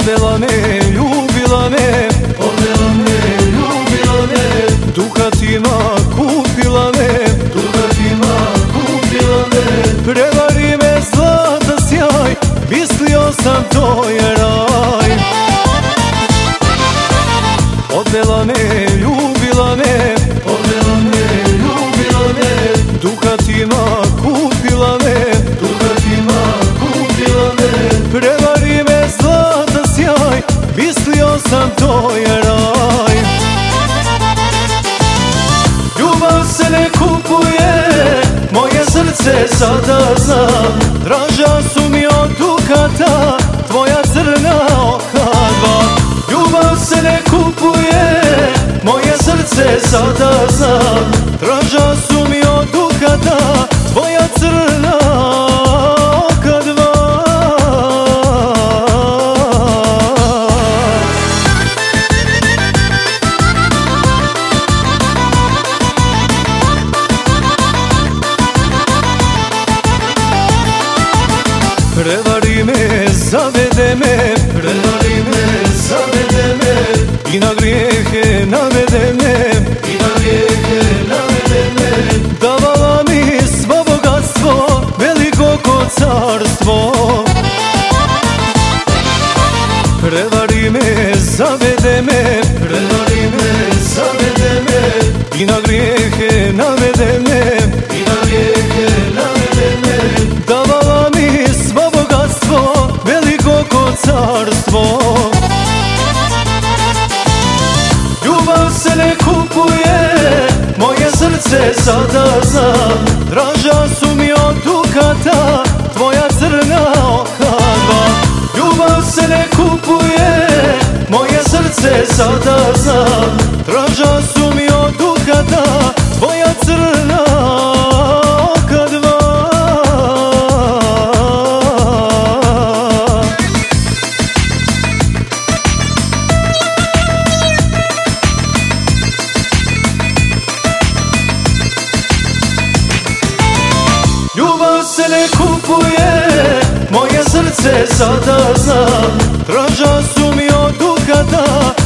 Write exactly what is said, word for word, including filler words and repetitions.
Odvela me, ljubila me, odvela me, ljubila me, dukatima kupila me, dukatima kupila me. Prevari me zlata sjaj, mislio sam to je raj. Odvela me, ljubila me, odvela me, ljubila me, dukatima kupila me, dukatima kupila me. Prevari me zlata sjaj, mislio sam to je raj. Ljubav se ne kupuje, moje srce sada znam. Draža su mi od dukata, tvoja crna oka dva. Ljubav se ne kupuje, moje srce sada znam. Draža su mi od dukata, tvoja crna oka dva. Prevari me, zavede me, prevari me, zavede me, i na grijehe navede me, i na grijehe navede me. Davala mi svo bogatstvo, veliko ko carstvo. Prevari me, zavede me, prevari me, zavede me, i na grijehe navede me, i na grijehe navede me. Davala mi svo bogatstvo, veliko ko carstvo. Ljubav se ne kupuje, moje srce sada znam. Draža su mi od dukata, tvoja crna oka dva. Ljubav se ne kupuje, moje srce sada znam. Draža su mi od dukata, tvoja crna oka dva. Ljubav se ne kupuje, moje srce sada znam. Draža su mi od dukata,